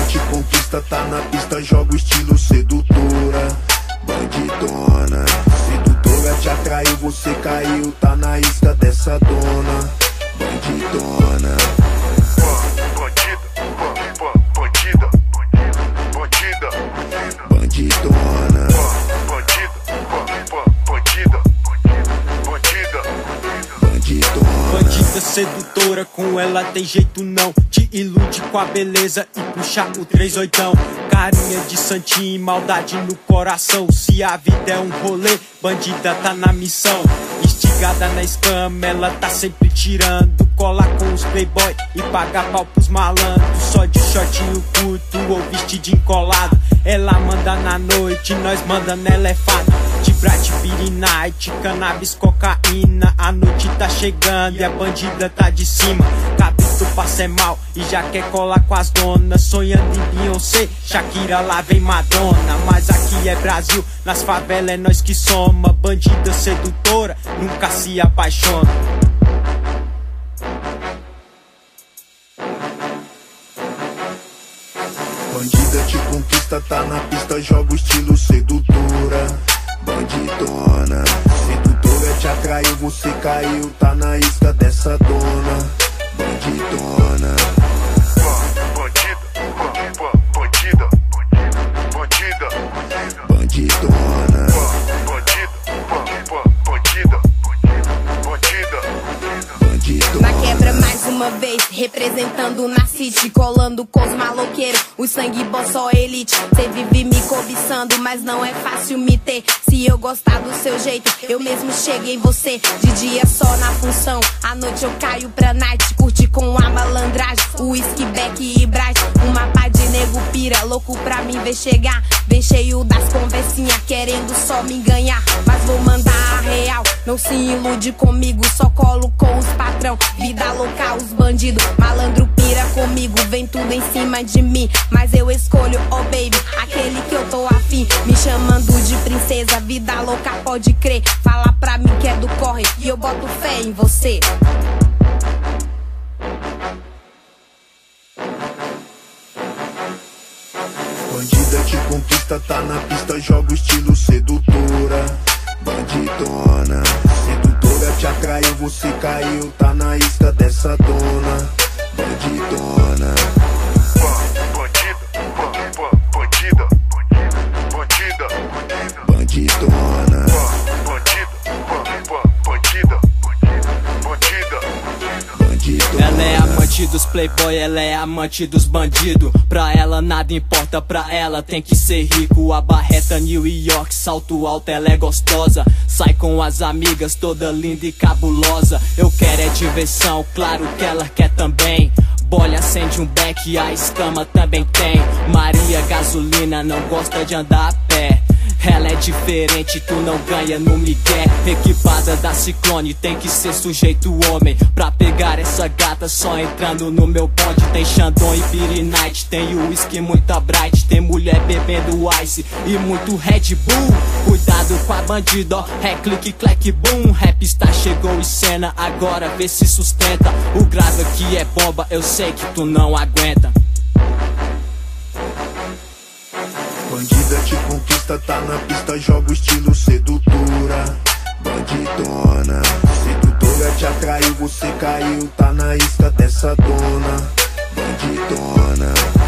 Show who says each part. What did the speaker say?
Speaker 1: Bandida te conquista, tá na pista, joga o estilo sedutora. Bandidona, sedutora te atraiu, você caiu, tá na isca dessa dona. Bandidona.
Speaker 2: Bandida, bandida,
Speaker 1: Bandidona.
Speaker 3: Bandida sedutora, com ela tem jeito não. Te ilude com a beleza e puxa o 38. Carinha de santinho e maldade no coração. Se a vida é um rolê, bandida tá na missão. Instigada na escama, ela tá sempre tirando cola com os playboy e paga pau pros malandros. Só de shortinho curto ou vestidinho colado. Ela manda na noite, nós manda nela é fato. De Bright Beat Night, cannabis, cocaína. A noite tá chegando e a bandida tá de cima. Cabrito passa é mal e já quer colar com as donas. Sonhando em Beyoncé, Shakira, lá vem Madonna. Mas aqui é Brasil, nas favelas é nós que soma. Bandida sedutora, nunca se apaixona.
Speaker 1: Bandida te conquista, tá na pista, joga o estilo sedutora. Bandidona, sedutora te atraiu, você caiu, tá na isca dessa dona. Bandidona.
Speaker 2: bandida,
Speaker 1: Bandidona.
Speaker 4: Na quebra mais uma vez, representando na city, colando com os maloqueiros, o sangue bom só elite. Cê vive me cobiçando, mas não é fácil me ter. Se eu gostar do seu jeito, eu mesmo chego em você. De dia só na função, à noite eu caio pra night. Curte com a malandragem, whisky, beck e bright. Uma pá de nego pira, louco pra mim ver chegar. Vem cheio das conversinhas, querendo só me ganhar. Mas vou mandar a real, não se ilude comigo. Só colo com os patrão, vida louca, os bandidos. Malandro pira comigo, vem tudo em cima de mim. Mas eu escolho, oh baby, aquele que eu tô afim. Me chamando de princesa, vida louca, pode crer. Fala pra mim que é do corre e eu boto fé em você.
Speaker 1: Bandida te conquista, tá na pista, joga o estilo sedutora. Bandidona, sedutora te atraiu, você caiu, tá na isca dessa dona. Bandidona. Bandidona.
Speaker 3: Ela é amante dos playboy, ela é amante dos bandidos. Pra ela nada importa, pra ela tem que ser rico. A barreta New York, salto alto, ela é gostosa. Sai com as amigas, toda linda e cabulosa. Eu quero é diversão, claro que ela quer também. Bolha acende um beck, a escama também tem. Maria gasolina, não gosta de andar a pé. Ela é diferente, tu não ganha no migué. Equipada da Ciclone, tem que ser sujeito homem. Pra pegar essa gata só entrando no meu bonde. Tem Xandão e Beat Night, tem whisky, muita Bright. Tem mulher bebendo ice e muito Red Bull. Cuidado com a bandida, ó, é clique, clack, boom. Rapstar chegou em cena, agora vê se sustenta. O grave aqui é bomba, eu sei que tu não aguenta.
Speaker 1: Bandida te conquista, tá na pista, joga o estilo sedutora. Bandidona, sedutora te atraiu, você caiu, tá na isca dessa dona. Bandidona.